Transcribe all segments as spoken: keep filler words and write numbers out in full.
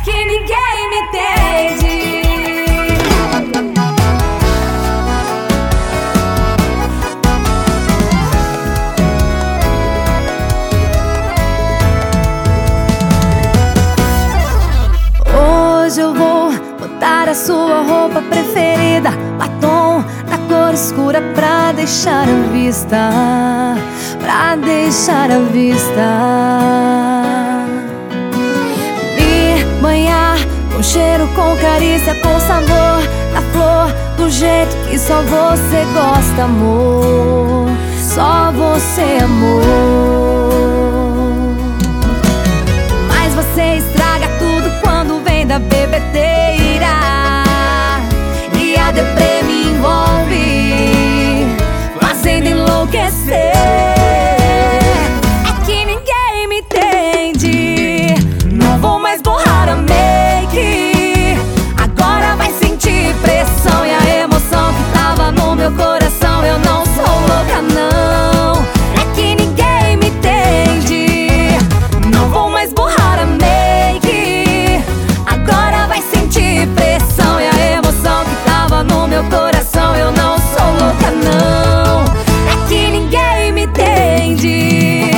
que ninguém me entende. Hoje eu vou botar a sua roupa preferida, batom na cor escura pra deixar a vista, pra deixar a vista. Me banhar com cheiro, com carícia, com sabor da flor, do jeito que só você gosta, amor. Só você, amor. Mas você estraga tudo quando vem da bebedeira, e a deprê me envolve, fazendo enlouquecer. É que ninguém me entende. Não vou mais borrar a make, agora vai sentir pressão e a emoção que tava no meu coração. Eu não sou louca, não. É que ninguém me entende. Não vou mais borrar a make, agora vai sentir pressão e a emoção que tava no meu coração. Eu não sou louca, não. É que ninguém me entende.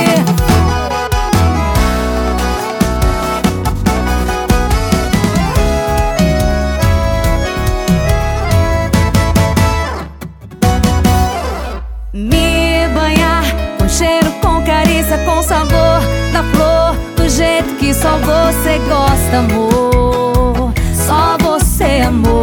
Me banhar com cheiro, com carícia, com sabor da flor, do jeito que só você gosta, amor. Só você, amor.